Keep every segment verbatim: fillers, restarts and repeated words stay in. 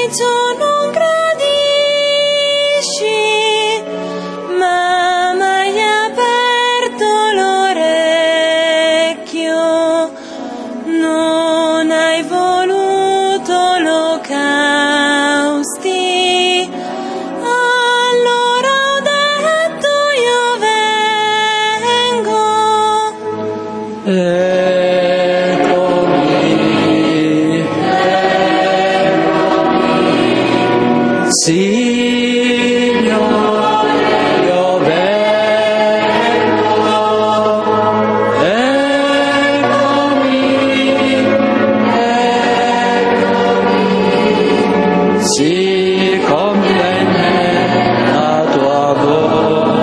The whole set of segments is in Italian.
tu non gradisci, ma m'hai aperto l'orecchio, non hai voluto olocausti, allora ho detto io vengo. Eccomi, eccomi, Signore, io vengo. Eccomi, eccomi, sii con me la tua voce.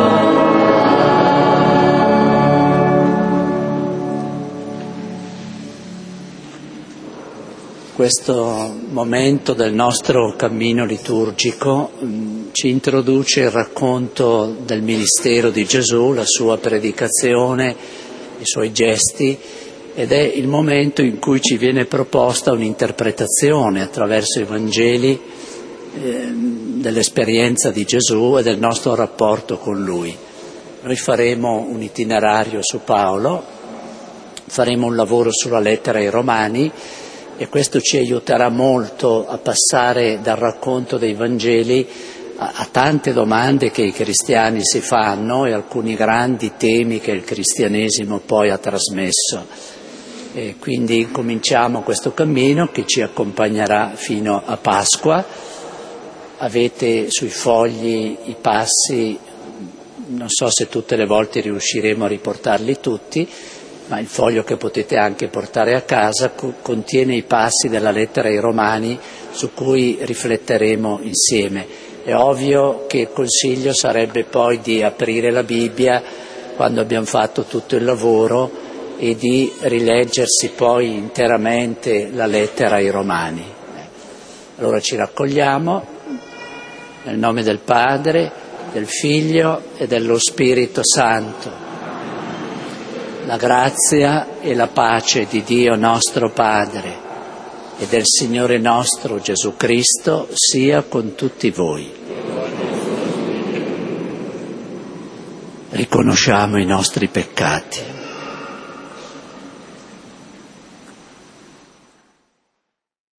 Questo momento del nostro cammino liturgico mh, ci introduce il racconto del ministero di Gesù, la sua predicazione, i suoi gesti, ed è il momento in cui ci viene proposta un'interpretazione attraverso i Vangeli eh, dell'esperienza di Gesù e del nostro rapporto con Lui. Noi faremo un itinerario su Paolo, faremo un lavoro sulla lettera ai Romani, e questo ci aiuterà molto a passare dal racconto dei Vangeli a, a tante domande che i cristiani si fanno e alcuni grandi temi che il cristianesimo poi ha trasmesso. E quindi incominciamo questo cammino che ci accompagnerà fino a Pasqua. Avete sui fogli i passi, non so se tutte le volte riusciremo a riportarli tutti, ma il foglio che potete anche portare a casa co- contiene i passi della lettera ai Romani su cui rifletteremo insieme. È ovvio che il consiglio sarebbe poi di aprire la Bibbia quando abbiamo fatto tutto il lavoro e di rileggersi poi interamente la lettera ai Romani. Allora ci raccogliamo nel nome del Padre, del Figlio e dello Spirito Santo. La grazia e la pace di Dio nostro Padre e del Signore nostro Gesù Cristo sia con tutti voi. Riconosciamo i nostri peccati.